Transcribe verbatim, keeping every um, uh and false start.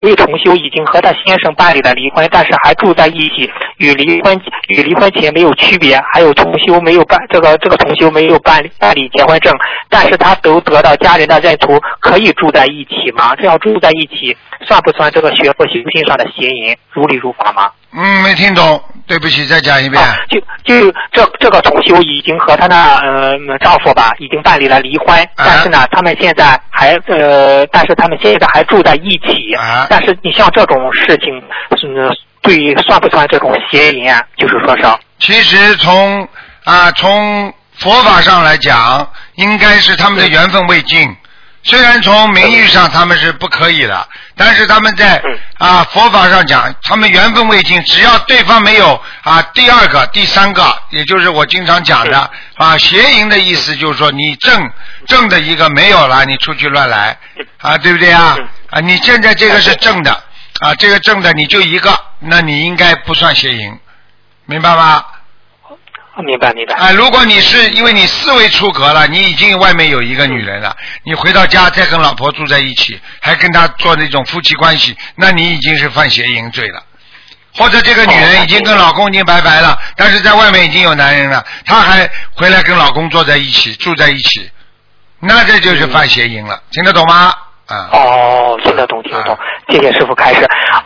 位同修已经和他先生办理了离婚，但是还住在一起，与离婚与离婚前没有区别。还有同修没有办这个这个同修没有办理办理结婚证，但是他都得到家人的认同，可以住在一起吗？这样住在一起算不算这个学佛修心上的邪淫，如理如法吗？ 嗯，没听懂，对不起，再讲一遍。 啊、就就这这个同修已经和她的呃丈夫吧，已经办理了离婚，啊、但是呢，他们现在还呃，但是他们现在还住在一起。啊、但是你像这种事情，嗯，对，算不算这种邪淫啊？就是说是。 其实从啊从佛法上来讲，应该是他们的缘分未尽。虽然从名义上他们是不可以的，但是他们在啊佛法上讲，他们缘分未尽，只要对方没有啊第二个、第三个，也就是我经常讲的啊邪淫的意思，就是说你正正的一个没有了，你出去乱来啊，对不对啊？啊，你现在这个是正的啊，这个正的你就一个，那你应该不算邪淫，明白吗？ 明白明白。 啊，如果你是因为你思维出格了，你已经外面有一个女人了，你回到家再跟老婆住在一起，还跟她做那种夫妻关系，那你已经是犯邪淫罪了。或者这个女人已经跟老公已经拜拜了，但是在外面已经有男人了，她还回来跟老公坐在一起，住在一起，那这就是犯邪淫了，听得懂吗？啊。 哦，听得懂听得懂，谢谢师父开示。